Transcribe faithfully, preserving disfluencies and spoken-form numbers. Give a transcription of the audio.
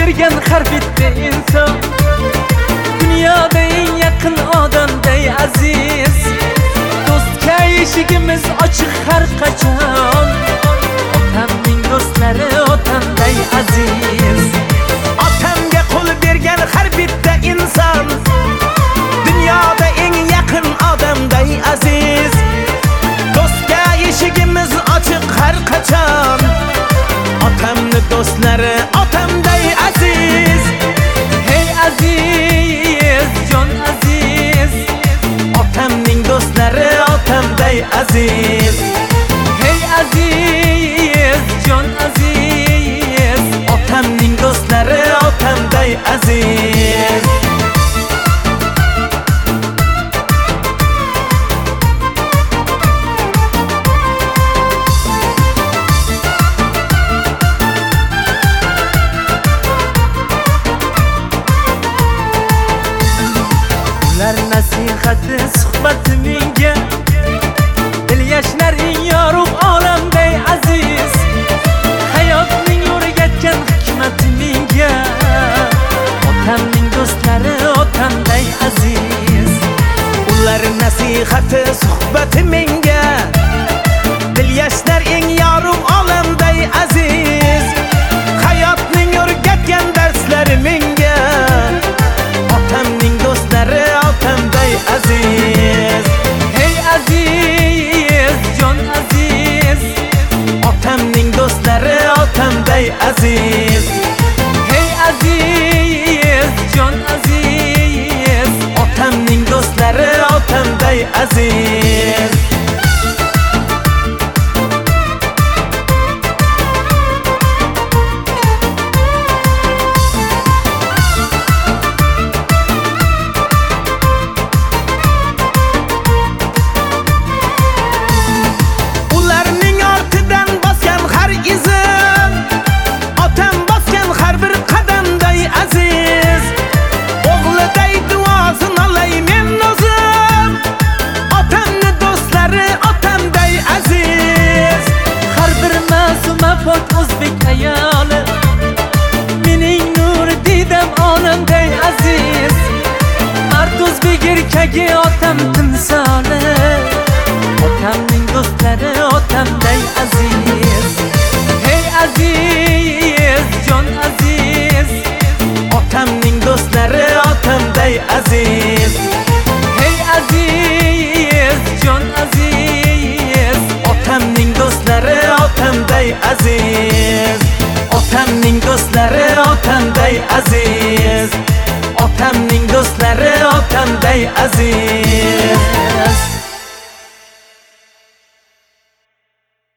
bergan har bitta inson dunyoda eng yaqin odamday aziz. Do'stga eshigimiz ochiq har qachon. Otamning do'stlari otamday aziz. Otamga qo'l bergan har bitta inson dunyoda eng yaqin odamday aziz. Do'stga eshigimiz ochiq har qachon. Otamni do'stlari otamday aziz. Hey aziz, jon aziz, Otamning do'stlari otamday aziz. hey aziz, jon aziz, Otamning do'stlari otamday aziz. ular nasihati suhbati menga dil yashlaring yorug' olamday aziz. Hayotning o'rgatgan hikmati menga otamning do'stlari otamday aziz. Ular nasihati suhbati menga dil yashlar eng yorug' olamday aziz. Hayotning o'rgatgan darslari menga otamning do'stlari otamday aziz. Hey aziz, jon aziz, Otamning do'stlari otamday aziz. hey aziz, jon aziz, Otamning do'stlari otamday aziz. Ularning ortidan bosgan har izim otam bosgan har bir qadamday aziz. O'g'liday duosin olay men o'zim. Otamni do'stlari otamday aziz. har bir ma'suma pok o'zbek ayoli mening nur didam onamday aziz. Mard o'zbek erkagi otam timsoli, otamning do'stlari otamday aziz. Hey aziz, jon aziz, Otamning do'stlari otamday aziz. hey aziz, jon aziz, Otamning do'stlari otamday aziz. Otamning do'stlari otamday aziz. Otamning do'stlari otamday aziz.